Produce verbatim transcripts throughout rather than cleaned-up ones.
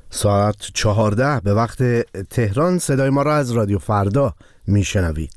ساعت چهارده به وقت تهران صدای ما را از رادیو فردا میشنوید.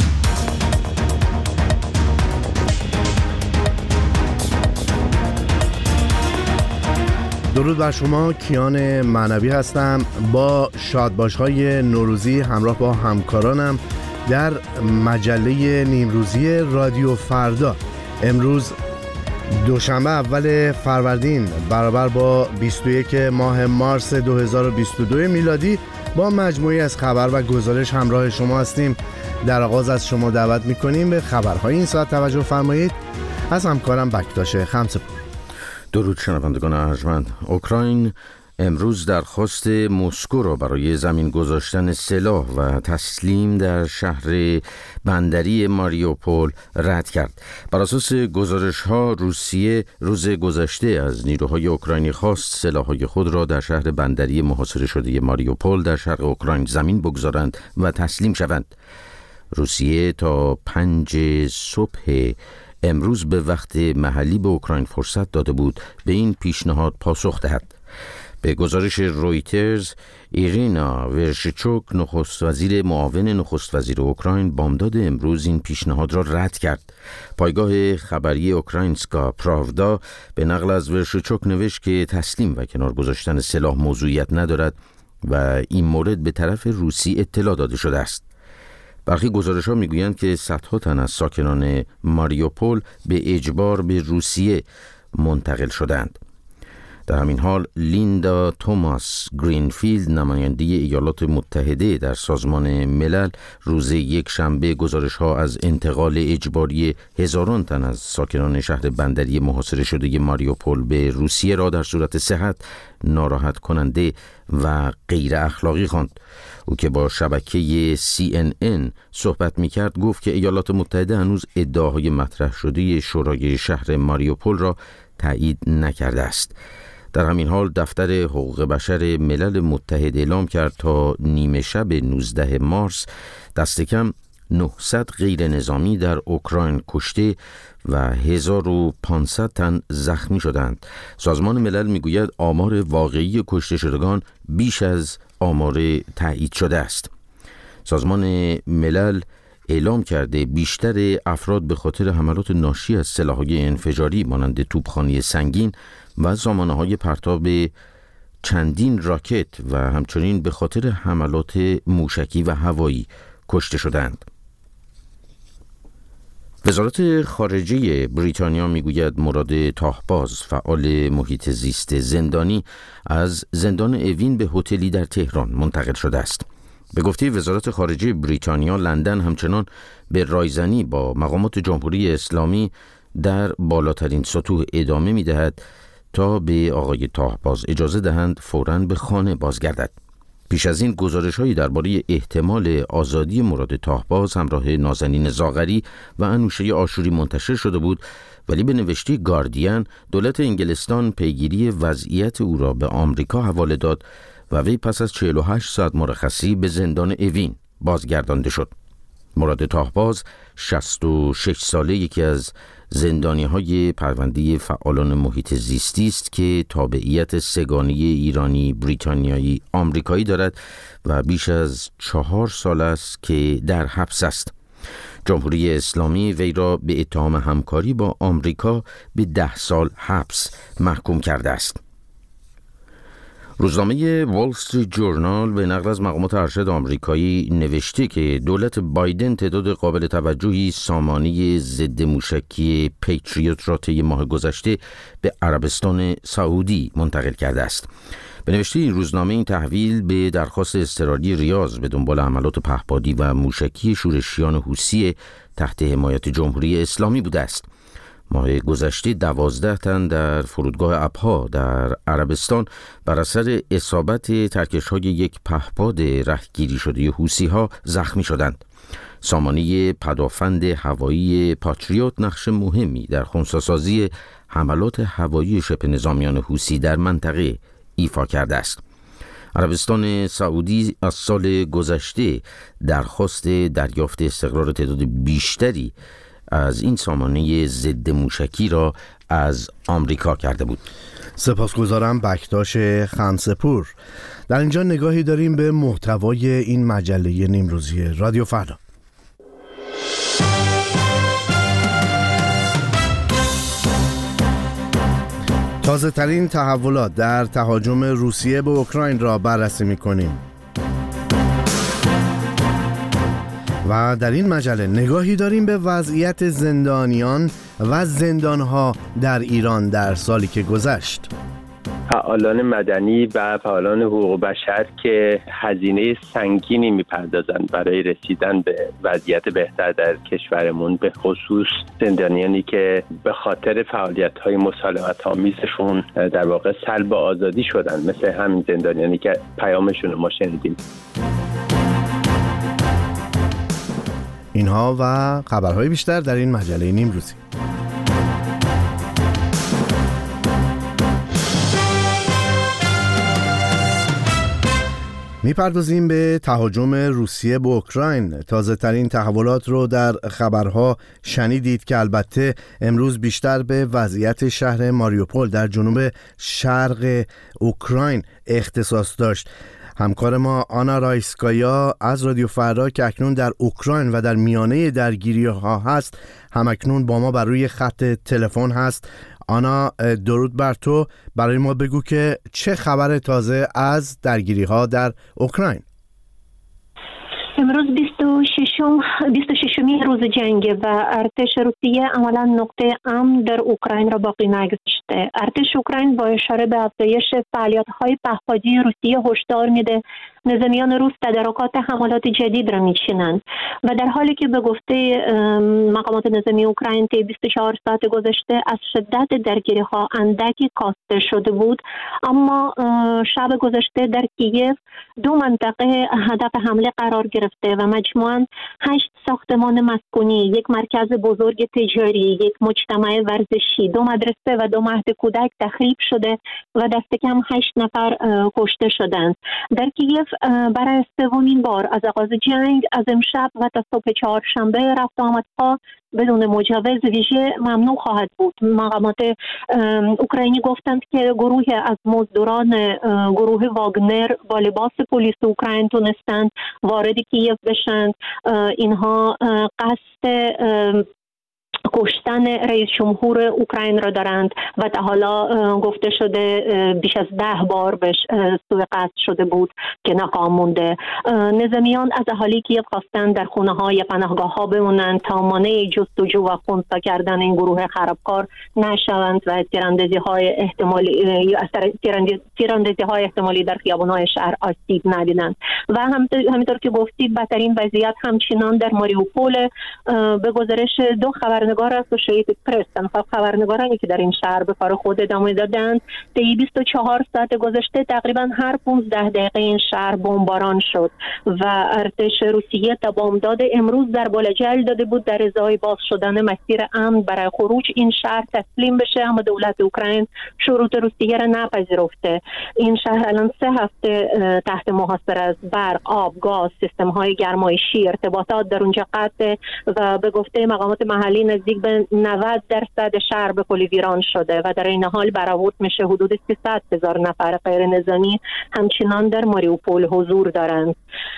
درود بر شما، کیان معنوی هستم. با شادباش‌های نوروزی همراه با همکارانم در مجله نیمروزی رادیو فردا. امروز دوشنبه اول فروردین برابر با بیست و یک ماه مارس دو هزار و بیست و دو میلادی با مجموعی از خبر و گزارش همراه شما هستیم. در آغاز از شما دعوت می‌کنیم به خبرهای این ساعت توجه فرمایید. از همکارم بکتاش خمسه‌پور. درود شنوندگان ارجمند. اوکراین امروز درخواست مسکو را برای زمین گذاشتن سلاح و تسلیم در شهر بندری ماریوپول رد کرد. بر اساس گزارش‌ها روسیه روز گذشته از نیروهای اوکراینی خواست سلاح‌های خود را در شهر بندری محاصره شده ماریوپول در شرق اوکراین زمین بگذارند و تسلیم شوند. روسیه تا پنج صبح امروز به وقت محلی به اوکراین فرصت داده بود به این پیشنهاد پاسخ دهد. به گزارش رویترز، ایرینا ورشچوک نخست وزیر معاون نخست وزیر اوکراین بامداد امروز این پیشنهاد را رد کرد. پایگاه خبری اوکراینسکا پراودا به نقل از ورشچوک نوشت که تسلیم و کنار گذاشتن سلاح موضوعیت ندارد و این مورد به طرف روسی اطلاع داده شده است. برخی گزارش‌ها می‌گویند که صدها تن از ساکنان ماریوپول به اجبار به روسیه منتقل شدند. در همین حال لیندا توماس گرینفیلد نماینده ایالات متحده در سازمان ملل روز یک شنبه گزارش‌ها از انتقال اجباری هزاران تن از ساکنان شهر بندری محاصره شده ماریوپول به روسیه را در صورت صحت ناراحت کننده و غیر اخلاقی خواند. او که با شبکه سی ان ان صحبت می‌کرد گفت که ایالات متحده هنوز ادعاهای مطرح شده شورای شهر ماریوپول را تایید نکرده است. در همین حال دفتر حقوق بشر ملل متحد اعلام کرد تا نیمه شب نوزده مارس دست کم نهصد غیر نظامی در اوکراین کشته و هزار و پانصد تن زخمی شدند. سازمان ملل میگوید آمار واقعی کشته شدگان بیش از آمار تایید شده است. سازمان ملل اعلام کرده بیشتر افراد به خاطر حملات ناشی از سلاح‌های انفجاری مانند توپخانه سنگین و سامانه‌های پرتاب چندین راکت و همچنین به خاطر حملات موشکی و هوایی کشته شدند. وزارت خارجه بریتانیا میگوید مراد تاهباز فعال محیط زیست زندانی از زندان اوین به هتلی در تهران منتقل شده است. به گفته وزارت خارجه بریتانیا، لندن همچنان به رایزنی با مقامات جمهوری اسلامی در بالاترین سطوح ادامه می‌دهد تا به آقای تاهباز اجازه دهند فوراً به خانه بازگردد. پیش از این گزارش‌هایی درباره احتمال آزادی مراد تاهباز همراه نازنین زاغری و انوشه آشوری منتشر شده بود، ولی به نوشته گاردین دولت انگلستان پیگیری وضعیت او را به آمریکا حواله داد و وی پس از چهل و هشت ساعت مرخصی به زندان اوین بازگردانده شد. مراد تاهباز شصت و شش ساله یکی از زندانی‌های پرونده فعالان محیط زیستی است که تابعیت سگانه ایرانی، بریتانیایی، آمریکایی دارد و بیش از چهار سال است که در حبس است. جمهوری اسلامی وی را به اتهام همکاری با آمریکا به ده سال حبس محکوم کرده است. روزنامه وال استریت جورنال به نقل از مقامات ارشد آمریکایی نوشته که دولت بایدن تعداد قابل توجهی سامانه ضد موشکی پیتریوت را طی ماه گذشته به عربستان سعودی منتقل کرده است. به نوشته این روزنامه این تحویل به درخواست اضطراری ریاض به دنبال حملات پهپادی و موشکی شورشیان حوثی تحت حمایت جمهوری اسلامی بوده است. ماه گذشته دوازده تن در فرودگاه ابها در عربستان بر اثر اصابت ترکش‌های یک پهپاد رهگیری شده حوثی‌ها زخمی شدند. سامانه پدافند هوایی پاتریوت نقش مهمی در خنثی‌سازی حملات هوایی شبه نظامیان حوثی در منطقه ایفا کرده است. عربستان سعودی از سال گذشته درخواست دریافت استقرار تعداد بیشتری از این سامانه ضد موشکی را از آمریکا کرده بود. سپاسگزارم بکتاش خمسه‌پور. در اینجا نگاهی داریم به محتوای این مجله نیمروزی رادیو فردا. تازه ترین تحولات در تهاجم روسیه به اوکراین را بررسی می‌کنیم. و در این مجله نگاهی داریم به وضعیت زندانیان و زندانها در ایران در سالی که گذشت. فعالان مدنی و فعالان حقوق بشر که هزینه سنگینی میپردازند برای رسیدن به وضعیت بهتر در کشورمون، به خصوص زندانیانی که به خاطر فعالیت‌های مسالمت‌آمیزشون در واقع سلب آزادی شدن، مثل همین زندانیانی که پیامشون رو ما شنیدیم. اینها و خبرهای بیشتر در این مجله نیمروزی. میپردازیم به تهاجم روسیه به اوکراین. تازه ترین تحولات رو در خبرها شنیدید که البته امروز بیشتر به وضعیت شهر ماریوپول در جنوب شرق اوکراین اختصاص داشت. همکار ما آنا رایسکایا از رادیو فردا که اکنون در اوکراین و در میانه درگیری ها هست، همکنون با ما بر روی خط تلفن هست. آنا، درود بر تو. برای ما بگو که چه خبر تازه از درگیری ها در اوکراین؟ امروز بیست و ششمین روز جنگ و ارتش روسیه عملا نقطه امن در اوکراین را باقی نگذاشته. ارتش اوکراین با اشاره به افزایش فعالیت‌های پهپادی روسیه هشدار میده نظامیان روس تدارکات حملات جدید را میچینند و در حالی که به گفته مقامات نظامی اوکراین طی بیست و چهار ساعت گذشته از شدت درگیری‌ها اندکی کاسته شده بود، اما شب گذشته در کییف دو منطقه هدف حمله قرار گرفته و مجموعاً هشت ساختمان مسکونی، یک مرکز بزرگ تجاری، یک مجتمع ورزشی، دو مدرسه و دو مهد کودک تخریب شده و دست کم هشت نفر کشته شدند. در کییف برای سومین بار از آغاز جنگ از امشب و تا صبح چهارشنبه رفت آمدها بدون مجوز ویژه ممنوع خواهد بود. مقامات اوکراینی گفتند که گروهی از مزدوران گروه واگنر با لباس پلیس اوکراین تونستند وارد کییف بشند. اینها قصد کشتن رئیس جمهور اوکراین را دارند و تا حالا گفته شده بیش از ده بار بهش سوء قصد شده بود که ناکام مونده. نظامیان از اهالی کیف خواستند در خونه ها یا پناهگاه ها بمونند تا مانع جستجو و خنثی کردن این گروه خرابکار نشوند و تیراندازی های احتمالی تیراندازی های احتمالی در خیابان‌های شهر آسیب ندیدند. و همینطور که گفتید بدترین وضعیت همچنان در ماریوپول. به گزارش دو خبرنگار از اسوشییتد پرس، تنها خبرنگارانی که در این شهر به کار خود ادامه دادند، طی بیست و چهار ساعت گذشته تقریبا هر پانزده دقیقه این شهر بمباران شد و ارتش روسیه تا بامداد امروز در بالجل داده بود در ازای باز شدن مسیر امن برای خروج این شهر تسلیم بشه، اما دولت اوکراین شروط روسیه را نپذیرفته. این شهر الان سه هفته تحت محاصره است. برق، آب، گاز، سیستم های گرمایشی، ارتباطات در اونجا قطع و به گفته مقامات محلی نزدیک به نود درصد شهر به کلی ویران شده و در این حال برآورد میشه حدود سیصد هزار نفر غیر نظامی همچنان در ماریوپول حضور دارند.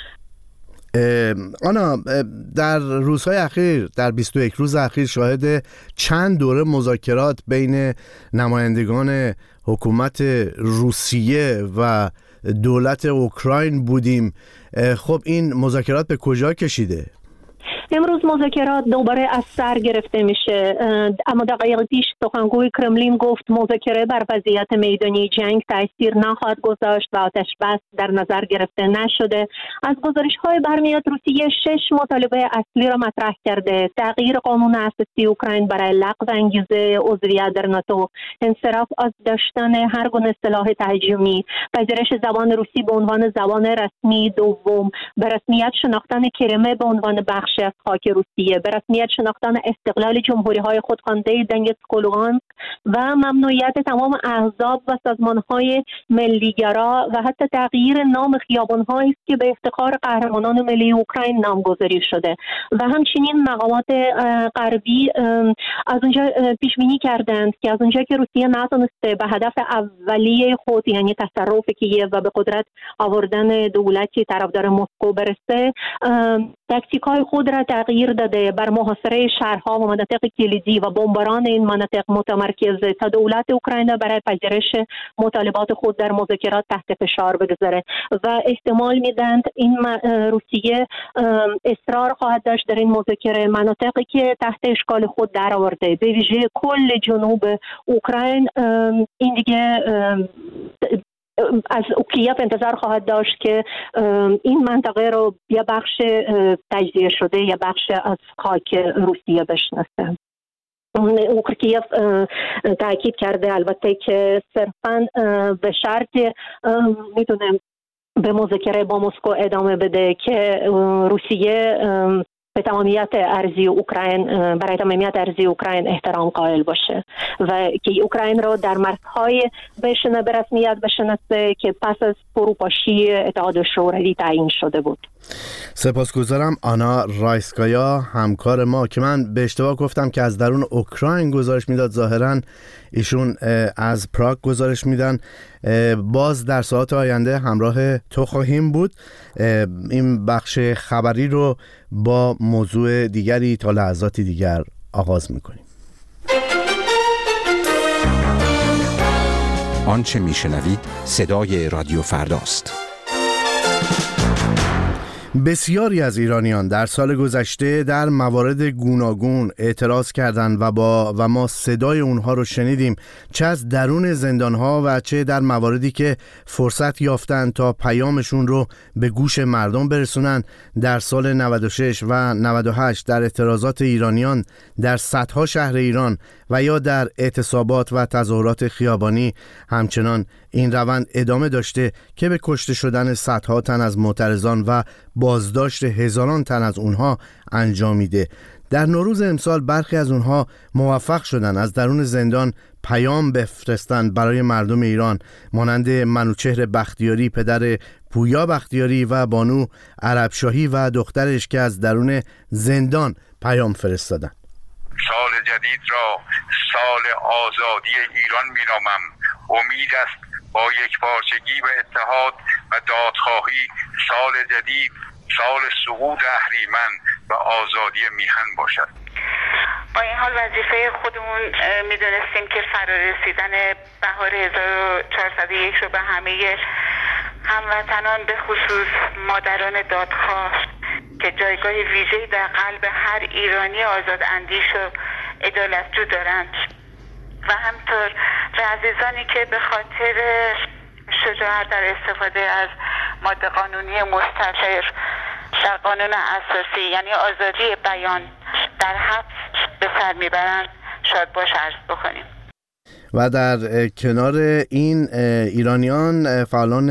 آنا، در روزهای اخیر، در بیست و یک روز اخیر شاهد چند دوره مذاکرات بین نمایندگان حکومت روسیه و دولت اوکراین بودیم. خب این مذاکرات به کجا کشیده؟ امروز مذاکرات دوباره از سر گرفته میشه، اما دقایق پیش سخنگوی کرملین گفت مذاکره بر وضعیت میدانی جنگ تاثیر نخواهد گذاشت و آتش بس در نظر گرفته نشده. از گزارش‌های برمیاد روسیه شش مطالبه اصلی را مطرح کرده: تغییر قانون اساسی اوکراین برای لغو انگیزه عضویت در ناتو، انصراف از داشتن هر گونه سلاح تهاجمی، پذیرش زبان روسی به عنوان زبان رسمی دوم، به رسمیت شناختن کریمه به عنوان بخشی از خاک روسیه، به رسمیت شناختن استقلال جمهوری‌های خودخوانده دنیتسک و لوگانسک و ممنوعیت تمام احزاب و سازمان‌های ملیگرا و حتی تغییر نام خیابان‌هایی است که به افتخار قهرمانان ملی اوکراین نامگذاری شده. و همچنین مقامات غربی از اونجا پیش بینی کردند که از اونجا که روسیه نتونسته به هدف اولیه خود یعنی تصرف کییف و به قدرت آوردن دولتی طرفدار مسکو برسه، تاکتیک‌های خود را تغییر داده، بر محاصره شهرها و مناطق کلیدی و بمباران این مناطق متمرکز تا دولت اوکراین برای پذیرش مطالبات خود در مذاکرات تحت فشار بگذاره و احتمال میدند این روسیه اصرار خواهد داشت در این مذاکره مناطقی که تحت اشغال خود در آورده، به ویژه کل جنوب اوکراین، این دیگه از کیف انتظار خواهد داشت که این منطقه رو یا بخش تجزیه شده یا بخش از خاک روسیه بشناسه. کیف تاکید کرده البته که صرفاً به شرط میتونه به مذاکره با مسکو ادامه بده که روسیه به تمامیت ارضی اوکراین برای تمامیت ارضی اوکراین احترام قائل باشه و که اوکراین رو در مرزهای بشنه به رسمیت بشناسه که پس از فروپاشی اتحاد شوروی تعیین شده بود. سپاسگزارم آنا رایسکایا همکار ما که من به اشتباه گفتم که از درون اوکراین گزارش میداد، ظاهرا ایشون از پراگ گزارش میدن. باز در ساعات آینده همراه تو خواهیم بود. این بخش خبری رو با موضوع دیگری تا لحظاتی دیگر آغاز میکنیم. آنچه میشنوید صدای رادیو فرداست. بسیاری از ایرانیان در سال گذشته در موارد گوناگون اعتراض کردند و با و ما صدای اونها رو شنیدیم، چه از درون زندانها و چه در مواردی که فرصت یافتند تا پیامشون رو به گوش مردم برسونن. در سال نود و شش و نود و هشت در اعتراضات ایرانیان در صدها شهر ایران و یا در اعتصابات و تظاهرات خیابانی همچنان این روند ادامه داشته که به کشته شدن صدها تن از معترضان و بازداشت هزاران تن از اونها انجامیده. در نوروز امسال برخی از اونها موفق شدن از درون زندان پیام بفرستند برای مردم ایران، مانند منوچهر بختیاری، پدر پویا بختیاری و بانو عربشاهی و دخترش که از درون زندان پیام فرستادن. سال جدید را سال آزادی ایران می‌نامم. امید است با یک پارچگی و اتحاد و دادخواهی سال جدید سال سقوط اهریمن و آزادی میهن باشد. با این حال وظیفه خودمون میدونستیم که فرا رسیدن بهار هزار و چهارصد و یک رو به همه هموطنان به خصوص مادران دادخواه که جایگاه ویژه‌ای در قلب هر ایرانی آزاد اندیش و عدالتجو دارند و همطور به عزیزانی که به خاطر شجاعت در استفاده از ماده قانونی مستقر در قانون اساسی یعنی آزادی بیان در حبس به سر میبرند شاد باش عرض بکنیم. و در کنار این ایرانیان فعالان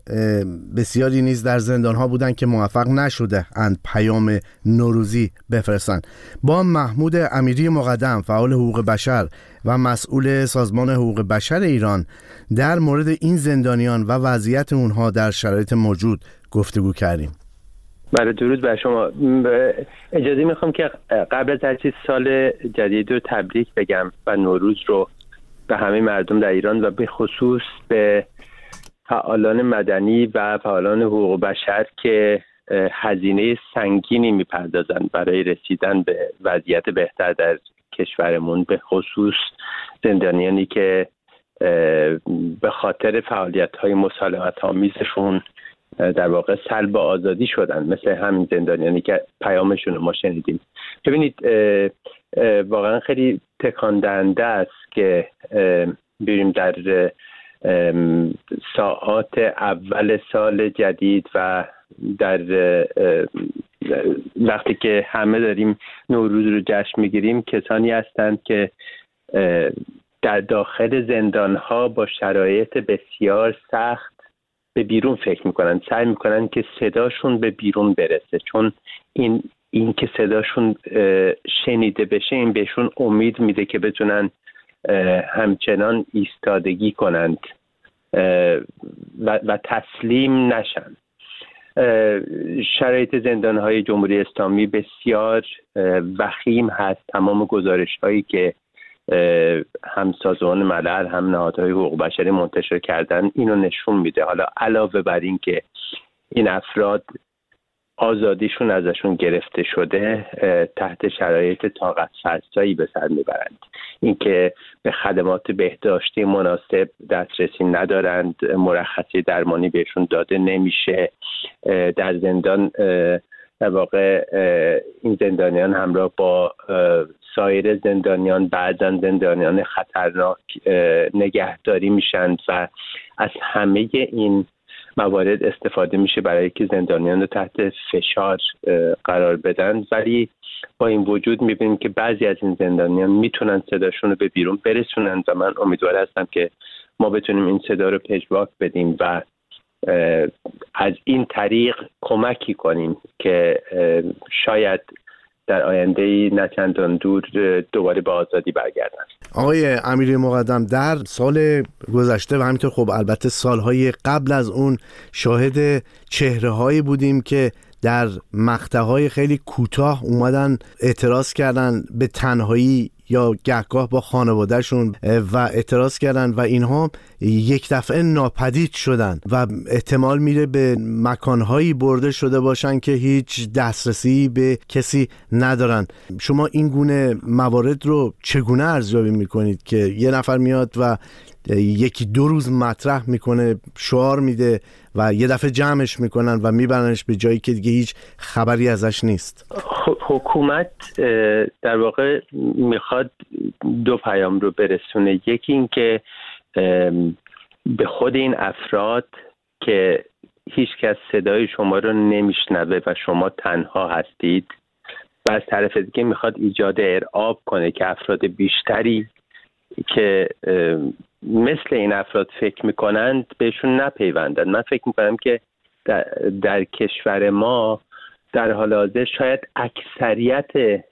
بسیاری نیز در زندانها بودند که موفق نشده اند پیام نوروزی بفرستند. با محمود امیری مقدم فعال حقوق بشر و مسئول سازمان حقوق بشر ایران در مورد این زندانیان و وضعیت اونها در شرایط موجود گفتگو کردیم. بله، درود بر شما. اجازه میخوام که قبل از هر چیز سال جدید رو تبریک بگم و نوروز رو به همه مردم در ایران و به خصوص به فعالان مدنی و فعالان حقوق بشر که هزینه سنگینی میپردازند برای رسیدن به وضعیت بهتر در کشورمون، به خصوص زندانیانی که به خاطر فعالیت‌های مصالحت آمیزشون در واقع سلب آزادی شدن، مثل همین زندانیانی که پیامشون رو ما شنیدیم. ببینید واقعا خیلی تکان دهنده است که بریم در ساعات اول سال جدید و در وقتی که همه داریم نوروز رو جشن میگیریم کسانی هستند که در داخل زندانها با شرایط بسیار سخت به بیرون فکر میکنن، سعی میکنن که صداشون به بیرون برسه، چون این این که صداشون شنیده بشه این بهشون امید میده که بتونن همچنان ایستادگی کنند و, و تسلیم نشن. شرایط زندانهای جمهوری اسلامی بسیار وخیم هست. تمام گزارش هایی که هم سازمان ملل هم نهادهای حقوق بشری منتشر کردن اینو نشون میده. حالا علاوه بر این که این افراد آزادیشون ازشون گرفته شده، تحت شرایط طاقت فرسایی به سر میبرند. اینکه به خدمات بهداشتی مناسب دسترسی ندارند، مرخصی درمانی بهشون داده نمیشه. در زندان در واقع این زندانیان همراه با سایر زندانیان، بعضا زندانیان خطرناک نگهداری میشند و از همه این موارد استفاده میشه برای که زندانیان رو تحت فشار قرار بدن. ولی با این وجود میبینیم که بعضی از این زندانیان میتونن صداشون رو به بیرون برسونن و من امیدوار هستم که ما بتونیم این صدا رو پژواک بدیم و از این طریق کمکی کنیم که شاید در آینده نه چندان دور دوباره به آزادی برگردن. آقای امیری مقدم، در سال گذشته و همینطور خب البته سالهای قبل از اون شاهد چهره‌هایی بودیم که در مقطع‌های خیلی کوتاه اومدن اعتراض کردن به تنهایی یا گهگاه با خانوادهشون و اعتراض کردن و اینها یک دفعه ناپدید شدن و احتمال میره به مکانهایی برده شده باشن که هیچ دسترسی به کسی ندارن. شما این گونه موارد رو چگونه ارزیابی میکنید که یه نفر میاد و یکی دو روز مطرح میکنه، شعار میده و یه دفعه جمعش میکنن و میبرنش به جایی که دیگه هیچ خبری ازش نیست؟ حکومت در واقع میخواد دو پیام رو برسونه. یکی این که به خود این افراد که هیچ کس صدای شما رو نمیشنوه و شما تنها هستید، و از طرف دیگه میخواد ایجاد ارعاب کنه که افراد بیشتری که مثل این افراد فکر میکنند بهشون نپیوندن. من فکر میکنم که در, در کشور ما در حال حاضر شاید اکثریت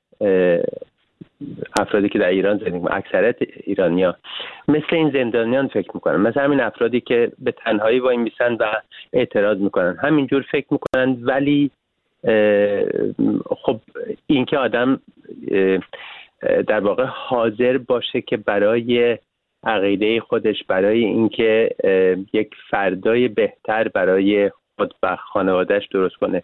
افرادی که در ایران زندگی میکنن، اکثریت ایرانی‌ها مثل این زندانیان فکر میکنن، مثل همین افرادی که به تنهایی وای میسن و اعتراض میکنن همینجور فکر میکنن. ولی خب این که آدم در واقع حاضر باشه که برای عقیده خودش، برای اینکه یک فردای بهتر برای خود و خانوادهش درست کنه،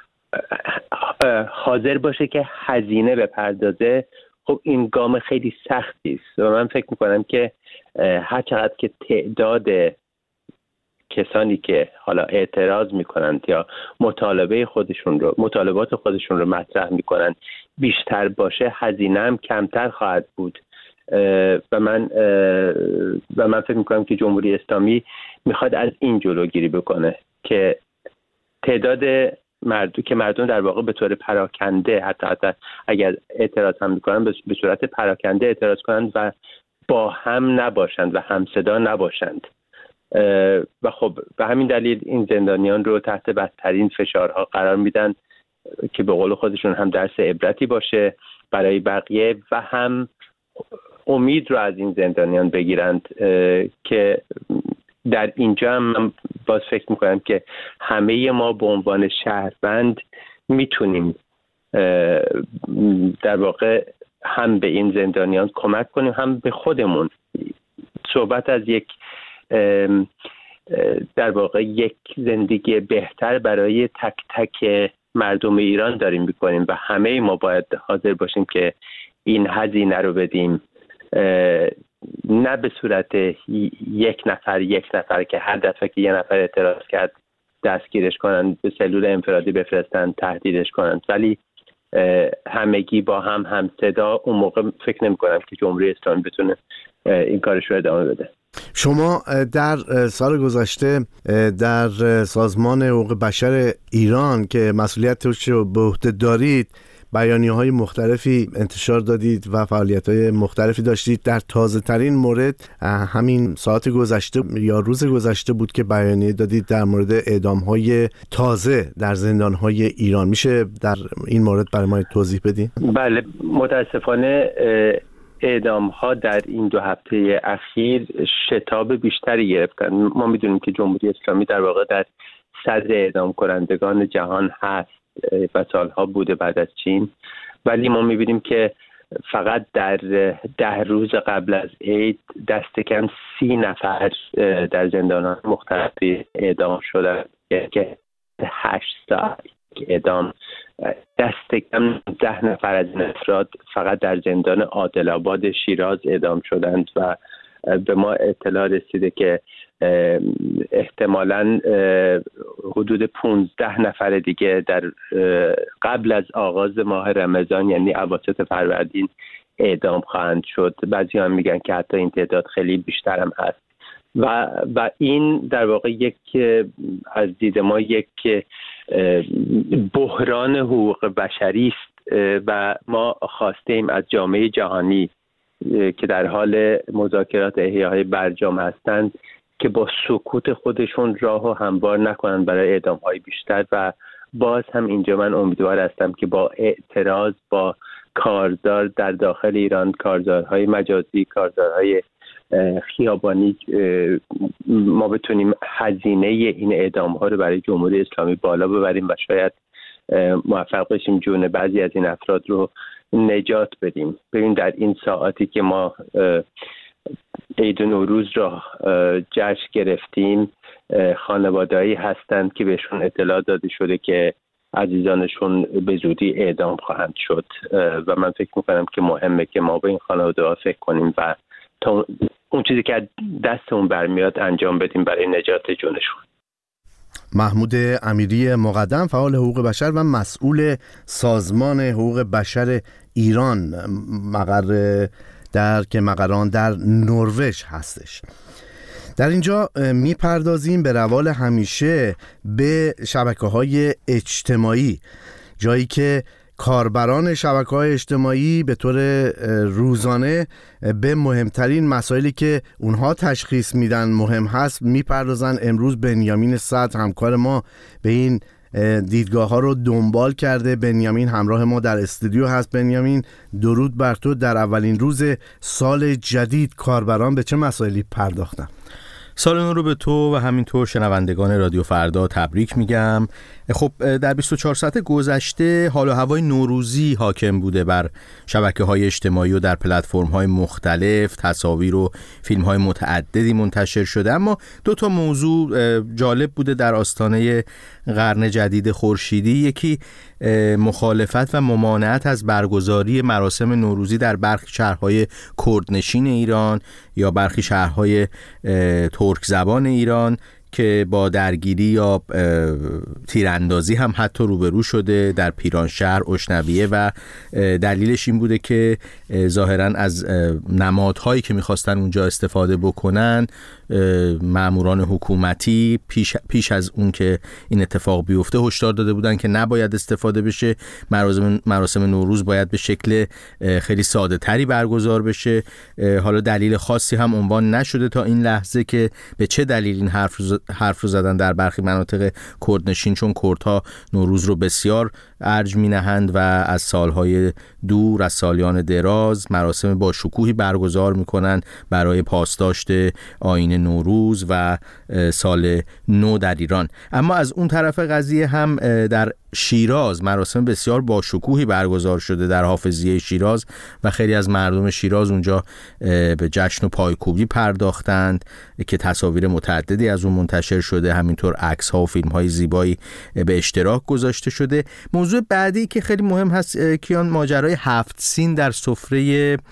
حاضر باشه که هزینه بپردازه، خب این گام خیلی سختی است و من فکر میکنم که هر چقدر که تعداد کسانی که حالا اعتراض میکنند یا مطالبه خودشون رو مطالبات خودشون رو مطرح میکنند بیشتر باشه، هزینه هم کمتر خواهد بود. و من و من فکر میکنم که جمهوری اسلامی میخواد از این جلوگیری بکنه که تعداد مردم که مردم در واقع به طور پراکنده، حتی حتی اگر اعتراض هم میکنن به صورت پراکنده اعتراض کنند و با هم نباشند و همصدا نباشند. و خب به همین دلیل این زندانیان رو تحت بدترین فشارها قرار میدن که به قول خودشون هم درس عبرتی باشه برای بقیه و هم امید رو از این زندانیان بگیرند که در اینجا هم من باز فکر میکنم که همه ما به عنوان شهروند میتونیم در واقع هم به این زندانیان کمک کنیم هم به خودمون. صحبت از یک در واقع یک زندگی بهتر برای تک تک مردم ایران داریم میکنیم و همه ما باید حاضر باشیم که این هزینه رو بدیم، نه به صورت یک نفر یک نفر که هر دفعه که یه نفر اعتراض کرد دستگیرش کنن، به سلول انفرادی بفرستن، تهدیدش کنن، ولی همگی با هم هم صدا. اون موقع فکر نمی کنم که جمهوری اسلامی بتونه این کارش رو ادامه بده. شما در سال گذشته در سازمان حقوق بشر ایران که مسئولیت رو به عهده دارید بیانیه‌های مختلفی انتشار دادید و فعالیت‌های مختلفی داشتید. در تازه‌ترین مورد همین ساعت گذشته یا روز گذشته بود که بیانیه دادید در مورد اعدام‌های تازه در زندان‌های ایران. میشه در این مورد برای ما توضیح بدید؟ بله، متاسفانه اعدام ها در این دو هفته اخیر شتاب بیشتری گرفتن. ما میدونیم که جمهوری اسلامی در واقع در صدر اعدام کنندگان جهان هست و سالها بوده بعد از چین، ولی ما میبینیم که فقط در ده روز قبل از عید دست کم سی نفر در زندان‌های مختلفی اعدام شدن که هشت ساعت اعدام. دست کم ده نفر از این افراد فقط در زندان عادل‌آباد شیراز اعدام شدند و به ما اطلاع رسیده که احتمالاً حدود پانزده نفر دیگه در قبل از آغاز ماه رمضان یعنی اواسط فروردین اعدام خواهند شد. بعضی هم میگن که حتی این تعداد خیلی بیشتر هم هست و و این در واقع یک از دید ما یک بحران حقوق بشری است و ما خواستیم از جامعه جهانی که در حال مذاکرات احیای برجام هستند که با سکوت خودشون راهو هموار نکنند برای اعدام‌های بیشتر. و باز هم اینجا من امیدوار هستم که با اعتراض با کارزار در داخل ایران، کارزارهای مجازی، کارزارهای خیابانی، ما بتونیم هزینه این اعدام‌ها رو برای جمهوری اسلامی بالا ببریم و شاید موفق بشیم جون بعضی از این افراد رو نجات بدیم. ببین در این ساعاتی که ما عید نوروز را جشن گرفتیم، خانواده‌ای هستند که بهشون اطلاع داده شده که عزیزانشون به زودی اعدام خواهند شد و من فکر میکنم که مهمه که ما به این خانواده‌ها فکر کنیم و تا اون چیزی که دستمون برمیاد انجام بدیم برای نجات جونشون. محمود امیری مقدم، فعال حقوق بشر و مسئول سازمان حقوق بشر ایران، مقر در که مقران در نروژ هستش. در اینجا میپردازیم به روال همیشه به شبکه‌های اجتماعی، جایی که کاربران شبکه‌های اجتماعی به طور روزانه به مهمترین مسائلی که اونها تشخیص میدن مهم هست میپردازن. امروز بنیامین صدر همکار ما به این دیدگاه ها رو دنبال کرده. بنیامین همراه ما در استودیو هست. بنیامین، درود بر تو. در اولین روز سال جدید کاربران به چه مسائلی پرداختن؟ سال نو رو به تو و همینطور شنوندگان رادیو فردا تبریک میگم. خب در بیست و چهار ساعت گذشته حال و هوای نوروزی حاکم بوده بر شبکه‌های اجتماعی و در پلتفرم‌های مختلف. تصاویر و فیلم‌های متعددی منتشر شده، اما دو تا موضوع جالب بوده در آستانه قرن جدید خورشیدی. یکی مخالفت و ممانعت از برگزاری مراسم نوروزی در برخی شهرهای کردنشین ایران یا برخی شهرهای ترک زبان ایران که با درگیری یا تیراندازی هم حتی روبرو شده در پیرانشهر، اشنویه، و دلیلش این بوده که ظاهراً از نمادهایی که میخواستن اونجا استفاده بکنن ماموران حکومتی پیش, پیش از اون که این اتفاق بیفته هشدار داده بودن که نباید استفاده بشه. مراسم, مراسم نوروز باید به شکل خیلی ساده تری برگزار بشه. حالا دلیل خاصی هم عنوان نشده تا این لحظه که به چه دلیل این حرف رو, حرف رو زدن در برخی مناطق کردنشین، چون کردها نوروز رو بسیار ارج می نهند و از سالهای دور، از سالیان دراز مراسم با شکوهی برگزار می کنند برای پاسداشت آیین نوروز و سال نو در ایران. اما از اون طرف قضیه هم در شیراز مراسم بسیار با شکوهی برگزار شده در حافظیه شیراز و خیلی از مردم شیراز اونجا به جشن و پایکوبی پرداختند که تصاویر متعددی از اون منتشر شده، همینطور عکس ها و فیلم های زیبایی به اشتراک گذاشته شده. موضوع بعدی که خیلی مهم هست کیان، ماجرای هفت سین در سفره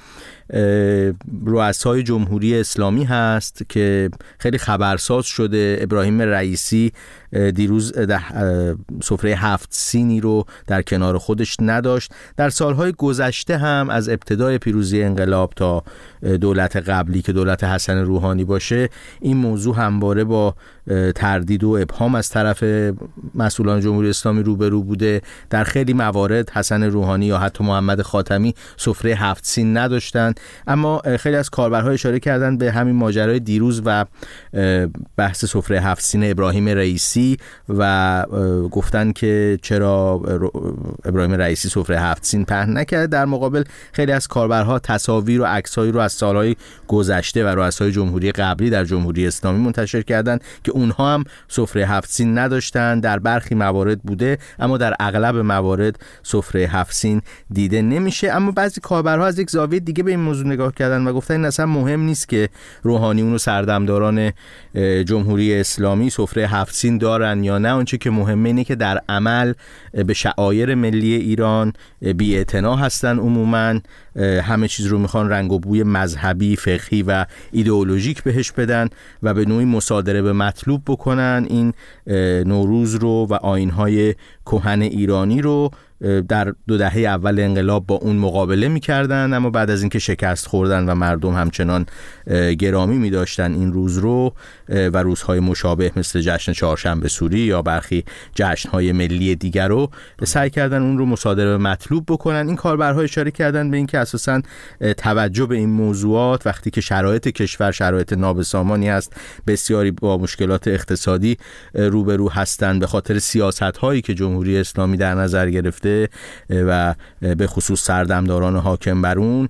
رؤسای جمهوری اسلامی هست که خیلی خبرساز شده. ابراهیم رئیسی دیروز سفره هفت سینی رو در کنار خودش نداشت. در سالهای گذشته هم از ابتدای پیروزی انقلاب تا دولت قبلی که دولت حسن روحانی باشه، این موضوع همواره با تردید و ابهام از طرف مسئولان جمهوری اسلامی روبرو بوده. در خیلی موارد حسن روحانی یا حتی محمد خاتمی سفره هفت سین نداشتند، اما خیلی از کاربرها اشاره کردن به همین ماجرای دیروز و بحث سفره هفت سین ابراهیم رئیسی و گفتن که چرا ابراهیم رئیسی سفره هفت سین پهن نکرد. در مقابل خیلی از کاربرها تصاویر و عکس‌هایی رو از سالهای گذشته و رؤسای جمهوری قبلی در جمهوری اسلامی منتشر کردند که اونها هم سفره هفت سین نداشتن. در برخی موارد بوده اما در اغلب موارد سفره هفت سین دیده نمیشه. اما بعضی کاربرها از یک زاویه دیگه به این موضوع نگاه کردن و گفتن این اصلا مهم نیست که روحانیون و سردمداران جمهوری اسلامی سفره هفت سین دارن یا نه، آنچه که مهمه اینه که در عمل به شعائر ملی ایران بی‌اعتنا هستن. عموما همه چیز رو میخوان رنگ و بوی مذهبی، فقهی و ایدئولوژیک بهش بدن و به نوعی مصادره به مطلوب بکنن. این نوروز رو و آیین‌های کهن ایرانی رو در دو دهه اول انقلاب با اون مقابله می‌کردن، اما بعد از اینکه شکست خوردن و مردم همچنان گرامی می‌داشتن این روز رو و روزهای مشابه مثل جشن چهارشنبه سوری یا برخی جشن‌های ملی دیگر رو سعی کردن اون رو مصادره به مطلوب بکنن. این کاربرها اشاره کردن به اینکه اساساً توجه به این موضوعات وقتی که شرایط کشور شرایط نابسامانی است، بسیاری با مشکلات اقتصادی روبرو هستند به خاطر سیاست‌هایی که جمهوری اسلامی در نظر گرفته و به خصوص سردمداران حاکم بر اون،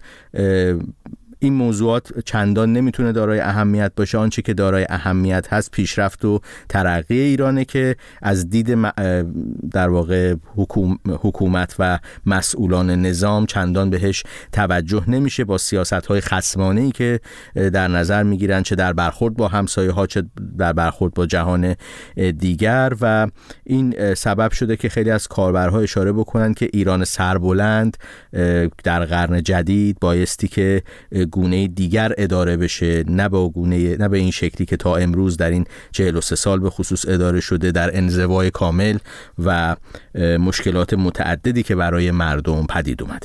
این موضوعات چندان نمیتونه دارای اهمیت باشه. آنچه که دارای اهمیت هست پیشرفت و ترقی ایرانه که از دید در واقع حکومت و مسئولان نظام چندان بهش توجه نمیشه با سیاست‌های خصمانه‌ای که در نظر میگیرن، چه در برخورد با همسایه‌ها چه در برخورد با جهان دیگر. و این سبب شده که خیلی از کاربرها اشاره بکنن که ایران سربلند در قرن جدید بایستی که گونه دیگر اداره بشه، نه به گونه نه به این شکلی که تا امروز در این چهل و سه سال به خصوص اداره شده، در انزوای کامل و مشکلات متعددی که برای مردم پدید اومده.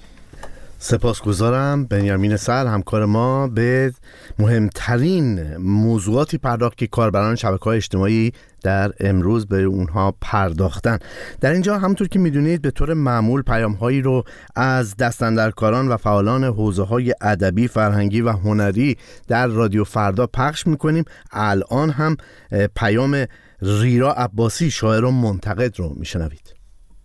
سپاسگزارم. بنیامین سر همکار ما به مهمترین موضوعاتی پرداخت که کاربران شبکه‌های اجتماعی در امروز به اونها پرداختن. در اینجا همونطور که میدونید به طور معمول پیام‌هایی رو از دستاندرکاران و فعالان حوزه‌های ادبی، فرهنگی و هنری در رادیو فردا پخش میکنیم. الان هم پیام ریرا عباسی شاعر و منتقد رو میشنوید.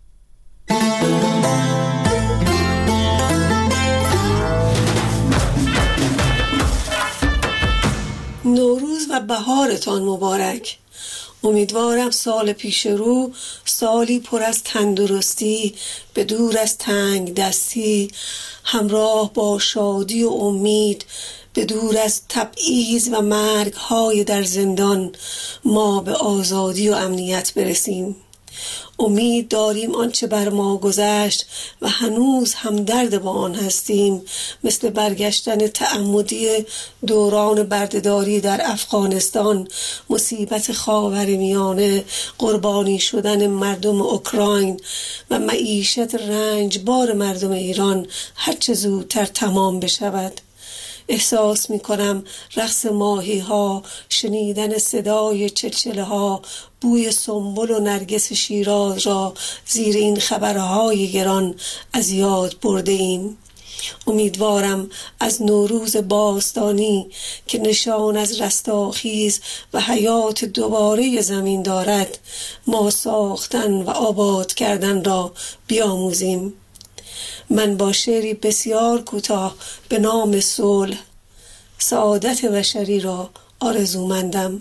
نوروز و بهارتان مبارک. امیدوارم سال پیش رو سالی پر از تندرستی، به دور از تنگ دستی، همراه با شادی و امید، به دور از تبعیض و مرگ های در زندان، ما به آزادی و امنیت برسیم. امید داریم آنچه بر ما گذشت و هنوز هم درد با آن هستیم، مثل برگشتن تعمدی دوران بردهداری در افغانستان، مصیبت خاورمیانه، قربانی شدن مردم اوکراین و معیشت رنجبار مردم ایران هرچه زودتر تمام بشود. احساس می کنم رقص ماهی ها، شنیدن صدای چلچله ها، بوی سنبل و نرگس شیراز را زیر این خبرهای گران از یاد برده ایم. امیدوارم از نوروز باستانی که نشان از رستاخیز و حیات دوباره زمین دارد، ما ساختن و آباد کردن را بیاموزیم. من با شعری بسیار کوتاه به نام صلح، سعادت بشری را آرزومندم.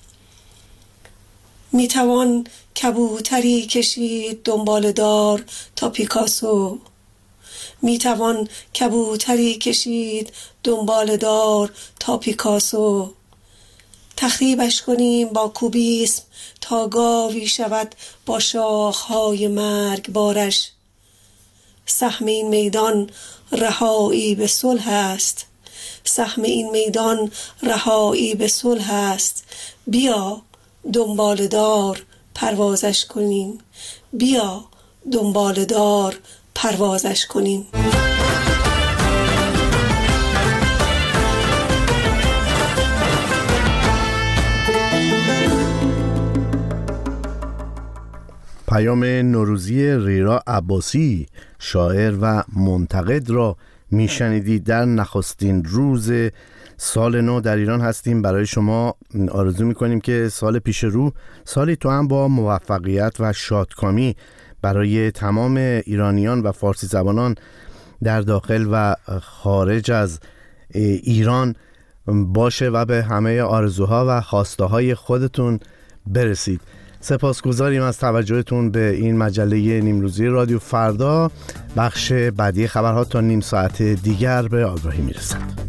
میتوان کبوتری کشید دنبال دار تا پیکاسو، میتوان کبوتری کشید دنبال دار تا پیکاسو، تخریبش کنیم با کوبیسم تا گاوی شود با شاخهای مرگ بارش. سهم این میدان رهایی به صلح است. سهم این میدان رهایی به صلح است. بیا دنبالدار پروازش کنیم. بیا دنبالدار پروازش کنیم. پیام نوروزی ریرا عباسی شاعر و منتقد را میشنیدید. در نخستین روز سال نو در ایران هستیم. برای شما آرزو میکنیم که سال پیش رو سالی تو هم با موفقیت و شادکامی برای تمام ایرانیان و فارسی زبانان در داخل و خارج از ایران باشه و به همه آرزوها و خواسته های خودتون برسید. سپاسگزاریم از توجهتون به این مجله نیمروزی رادیو فردا. بخش بعدی خبرها تا نیم ساعت دیگر به آگاهی میرسد.